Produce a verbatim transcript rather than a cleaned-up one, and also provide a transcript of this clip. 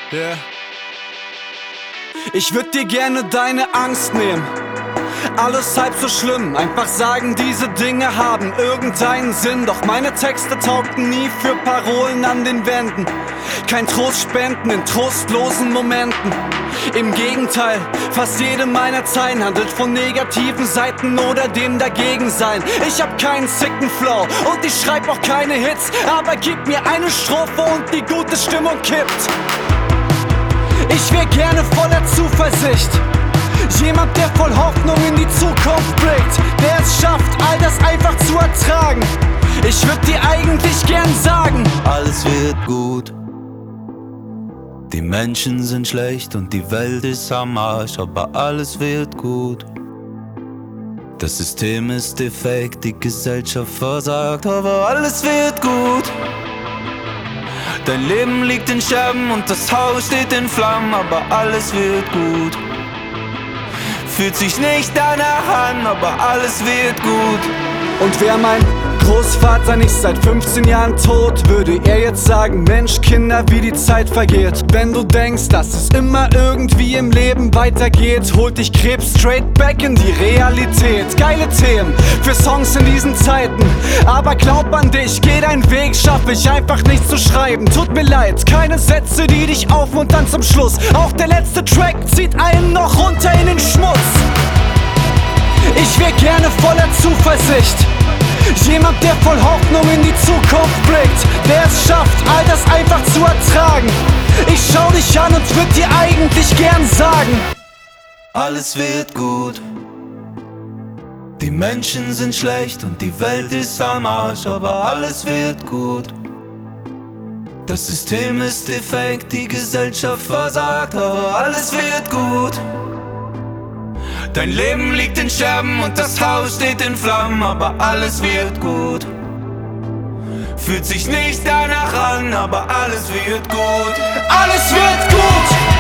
Yeah. Ich würd dir gerne deine Angst nehmen. Alles halb so schlimm, einfach sagen, diese Dinge haben irgendeinen Sinn. Doch meine Texte taugten nie für Parolen an den Wänden. Kein Trost spenden in trostlosen Momenten. Im Gegenteil, fast jede meiner Zeilen handelt von negativen Seiten oder dem Dagegensein. Ich hab keinen sicken Flow und ich schreib auch keine Hits, aber gib mir eine Strophe und die gute Stimmung kippt. Ich wär gerne voller Zuversicht, jemand, der voll Hoffnung in die Zukunft blickt, der es schafft, all das einfach zu ertragen. Ich würd dir eigentlich gern sagen: Alles wird gut. Die Menschen sind schlecht und die Welt ist am Arsch, aber alles wird gut. Das System ist defekt, die Gesellschaft versagt, aber alles wird gut. Dein Leben liegt in Scherben und das Haus steht in Flammen, aber alles wird gut. Fühlt sich nicht danach an, aber alles wird gut. Und wer mein Großvater nicht seit fünfzehn Jahren tot, würde er jetzt sagen: Mensch, Kinder, wie die Zeit vergeht. Wenn du denkst, dass es immer irgendwie im Leben weitergeht, holt dich Krebs straight back in die Realität. Geile Themen für Songs in diesen Zeiten, aber glaub an dich, geh deinen Weg, schaff ich einfach nicht zu schreiben. Tut mir leid, keine Sätze, die dich aufmuntern zum Schluss. Auch der letzte Track zieht einen noch runter in den Schmutz. Ich wär gerne voller Zuversicht, jemand, der voll Hoffnung in die Zukunft blickt, der es schafft, all das einfach zu ertragen. Ich schau dich an und würd dir eigentlich gern sagen: Alles wird gut. Die Menschen sind schlecht und die Welt ist am Arsch, aber alles wird gut. Das System ist defekt, die Gesellschaft versagt, aber alles wird gut. Dein Leben liegt in Scherben und das Haus steht in Flammen, aber alles wird gut. Fühlt sich nicht danach an, aber alles wird gut. Alles wird gut!